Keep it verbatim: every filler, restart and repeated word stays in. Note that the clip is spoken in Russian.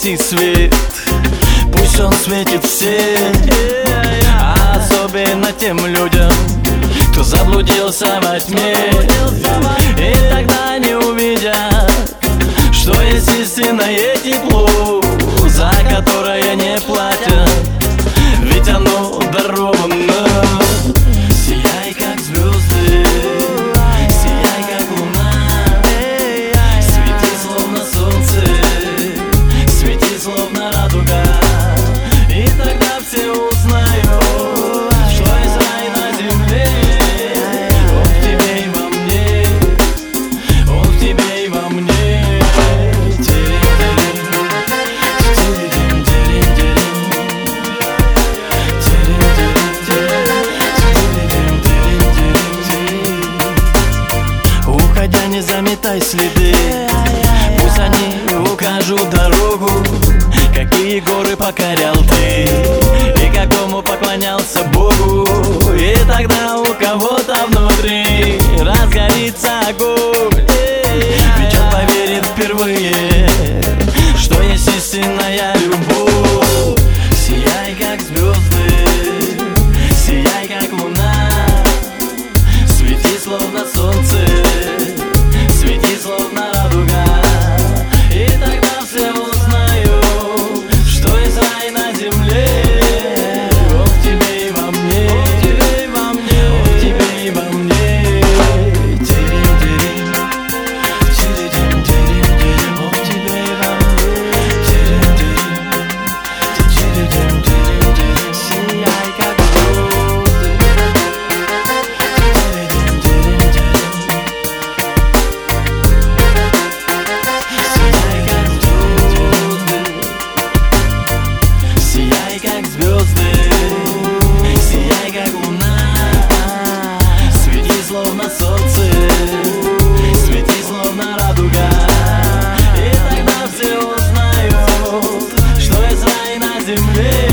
гаси свет, пусть он светит всем, а особенно тем людям, кто заблудился во тьме. И тогда они увидят, что есть истинное тепло, за которое не платят, ведь оно даровано. Сияй, как звезды, сияй, как луна, свети, словно солнце, свети, словно радуга. И тогда все узнают, что есть рай на земле. Он в тебе и во мне, он в тебе и во мне. Не заметай следы, пусть они укажут дорогу, какие горы покорял ты и какому поклонялся Богу. И тогда у кого-то внутри разгорится огонь, ведь он поверит впервые, что есть истинная любовь. Сияй, как звезды, сияй, как луна, свети, словно солнце, свети, словно радуга. И тогда все узнают, что есть рай на земле. Он в тебе и во мне, он в тебе и во мне, он в тебе и во мне. Тирим-тирим, тиридим-тирим-тирим, он в тебе и во мне. Тирим-тирим, тиридим-тирим-тирим, сияй, как звезды. Сияй, как звезды, сияй, как луна, свети, словно солнце, свети, словно радуга. И тогда все узнают, что есть рай на земле.